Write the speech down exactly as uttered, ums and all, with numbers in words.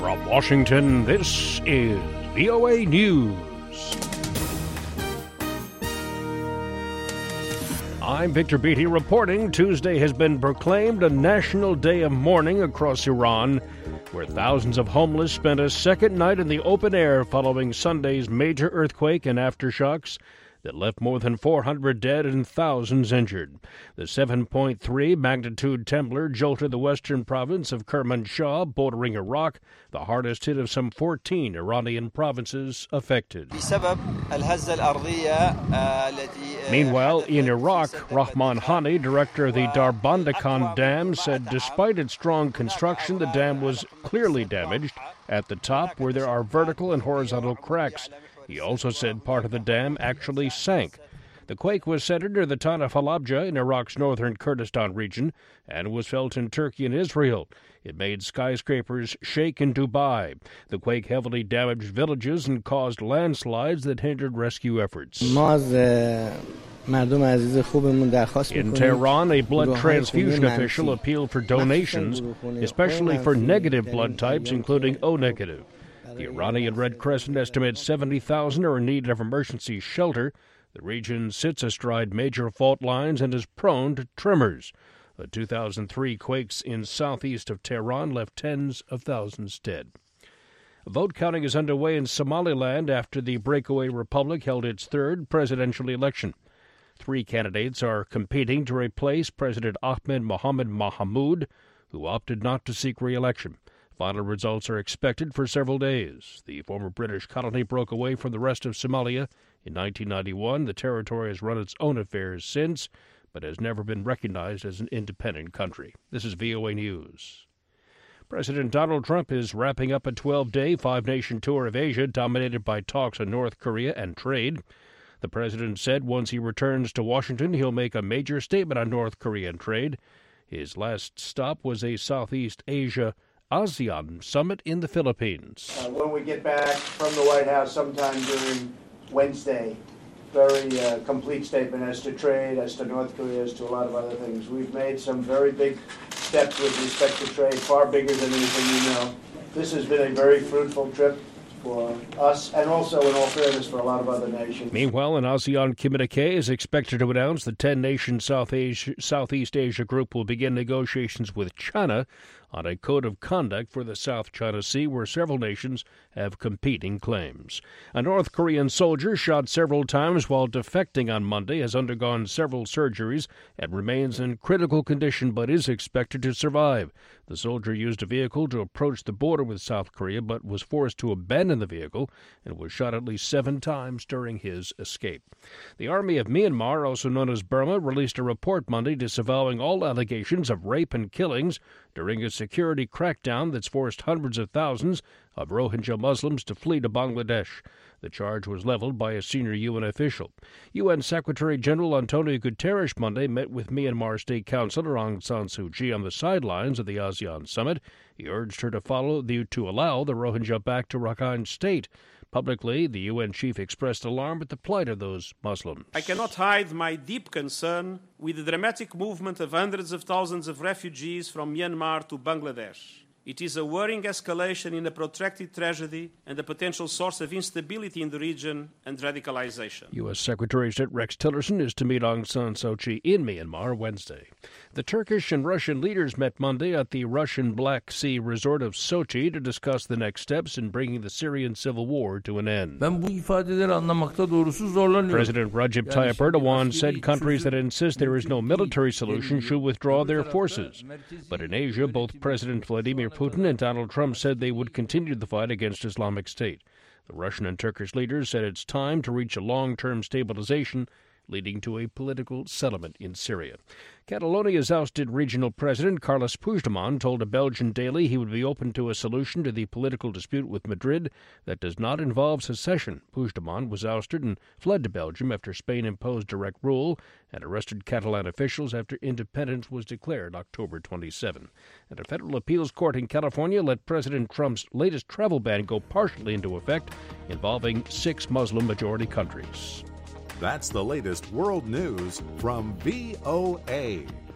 From Washington, this is V O A News. I'm Victor Beatty reporting Tuesday has been proclaimed a national day of mourning across Iran, where thousands of homeless spent a second night in the open air following Sunday's major earthquake and aftershocks that left more than four hundred dead and thousands injured. The seven point three magnitude tremor jolted the western province of Kermanshah, bordering Iraq, the hardest hit of some fourteen Iranian provinces affected. Meanwhile, in Iraq, Rahman Hani, director of the Darbandakhan Dam, said despite its strong construction, the dam was clearly damaged at the top where there are vertical and horizontal cracks. He also said part of the dam actually sank. The quake was centered near the town of Halabja in Iraq's northern Kurdistan region and was felt in Turkey and Israel. It made skyscrapers shake in Dubai. The quake heavily damaged villages and caused landslides that hindered rescue efforts. In Tehran, a blood transfusion official appealed for donations, especially for negative blood types, including O negative. The Iranian Red Crescent estimates seventy thousand are in need of emergency shelter. The region sits astride major fault lines and is prone to tremors. The two thousand three quakes in southeast of Tehran left tens of thousands dead. Vote counting is underway in Somaliland after the breakaway republic held its third presidential election. Three candidates are competing to replace President Ahmed Mohamed Mahamoud, who opted not to seek re-election. Final results are expected for several days. The former British colony broke away from the rest of Somalia in nineteen ninety-one. The territory has run its own affairs since, but has never been recognized as an independent country. This is V O A News. President Donald Trump is wrapping up a twelve-day, five-nation tour of Asia dominated by talks on North Korea and trade. The president said once he returns to Washington, he'll make a major statement on North Korean trade. His last stop was a Southeast Asia ASEAN summit in the Philippines. Uh, when we get back from the White House sometime during Wednesday, very uh, complete statement as to trade, as to North Korea, as to a lot of other things. We've made some very big steps with respect to trade, far bigger than anything you know. This has been a very fruitful trip for us, and also, in all fairness, for a lot of other nations. Meanwhile, an ASEAN communique is expected to announce the ten-nation South Asia, Southeast Asia group will begin negotiations with China on a code of conduct for the South China Sea, where several nations have competing claims. A North Korean soldier shot several times while defecting on Monday has undergone several surgeries and remains in critical condition but is expected to survive. The soldier used a vehicle to approach the border with South Korea but was forced to abandon the vehicle and was shot at least seven times during his escape. The Army of Myanmar, also known as Burma, released a report Monday disavowing all allegations of rape and killings during a security crackdown that's forced hundreds of thousands of Rohingya Muslims to flee to Bangladesh. The charge was leveled by a senior U N official. U N Secretary General Antonio Guterres Monday met with Myanmar State Councilor Aung San Suu Kyi on the sidelines of the ASEAN summit. He urged her to follow the to allow the Rohingya back to Rakhine State. Publicly, the U N chief expressed alarm at the plight of those Muslims. I cannot hide my deep concern with the dramatic movement of hundreds of thousands of refugees from Myanmar to Bangladesh. It is a worrying escalation in a protracted tragedy and a potential source of instability in the region and radicalization. U S Secretary of State Rex Tillerson is to meet Aung San Suu Kyi in Myanmar Wednesday. The Turkish and Russian leaders met Monday at the Russian Black Sea resort of Sochi to discuss the next steps in bringing the Syrian civil war to an end. President Recep Tayyip Erdogan said countries that insist there is no military solution should withdraw their forces. But in Asia, both President Vladimir Putin and Donald Trump said they would continue the fight against Islamic State. The Russian and Turkish leaders said it's time to reach a long-term stabilization leading to a political settlement in Syria. Catalonia's ousted regional president, Carles Puigdemont, told a Belgian daily he would be open to a solution to the political dispute with Madrid that does not involve secession. Puigdemont was ousted and fled to Belgium after Spain imposed direct rule and arrested Catalan officials after independence was declared October twenty-seventh. And a federal appeals court in California let President Trump's latest travel ban go partially into effect, involving six Muslim-majority countries. That's the latest world news from V O A.